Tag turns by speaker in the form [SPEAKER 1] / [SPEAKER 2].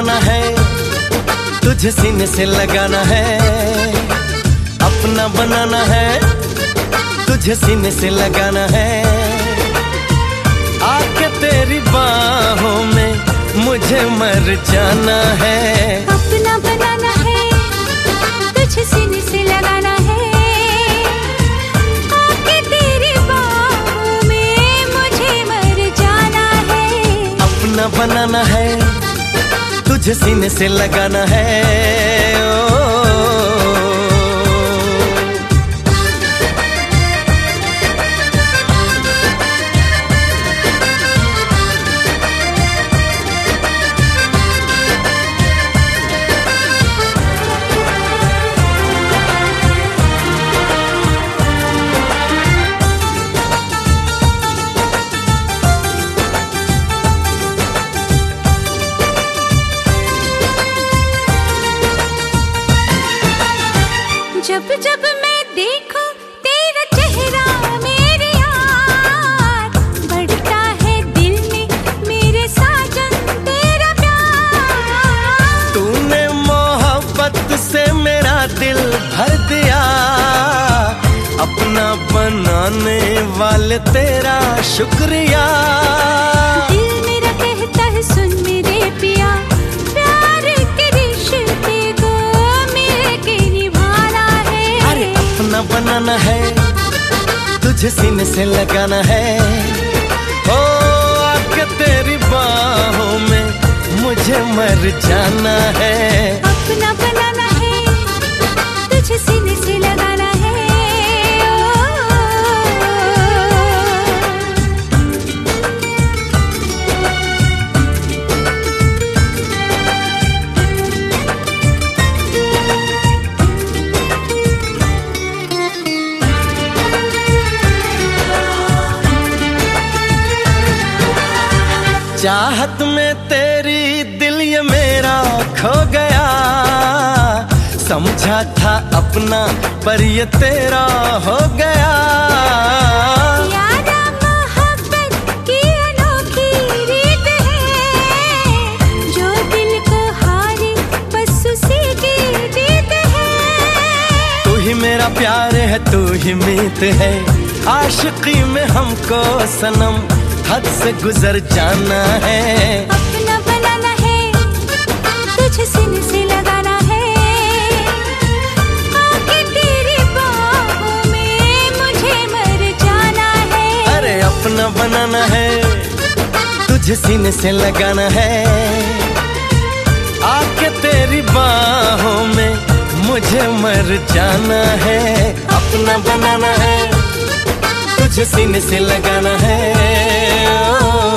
[SPEAKER 1] बनाना है, तुझे सीने से लगाना है, अपना बनाना है, तुझे सीने से लगाना है। आके तेरी बाहों में मुझे मर जाना है।
[SPEAKER 2] अपना बनाना है, तुझे सीने से लगाना है, आके तेरी बाहों में मुझे मर जाना है।
[SPEAKER 1] अपना बनाना है, तुझे सीने से लगाना है।
[SPEAKER 2] जब जब मैं देखूं तेरा चेहरा मेरे यार, बढ़ता है दिल में मेरे साजन तेरा प्यार।
[SPEAKER 1] तूने मोहब्बत से मेरा दिल भर दिया, अपना बनाने वाले तेरा शुक्रिया।
[SPEAKER 2] दिल मेरा कहता है सुन मेरे पिया, प्यार के रिश्ते को मिलके निभाना है।
[SPEAKER 1] अपना बनाना है, तुझे सीने से लगाना है। ओ आके तेरी बाहों में मुझे मर जाना है।
[SPEAKER 2] अपना बनाना है, तुझे सीने से लगाना है।
[SPEAKER 1] चाहत में तेरी दिल ये मेरा खो गया, समझा था अपना पर ये तेरा हो गया।
[SPEAKER 2] यारा मोहब्बत की अनोखी रीत है, जो दिल को हारे बस उसी की जीत है।
[SPEAKER 1] तू ही मेरा प्यार है, तू ही मीत है, आशिकी में हमको सनम हद से गुजर जाना है।
[SPEAKER 2] अपना बनाना है, तुझे सीने से लगाना है, आके तेरी बाहों में मुझे मर जाना है।
[SPEAKER 1] अरे अपना बनाना है, तुझे सीने से लगाना है, आके तेरी बाहों में मुझे मर जाना है। अपना बनाना है, तुझे सीने से लगाना है।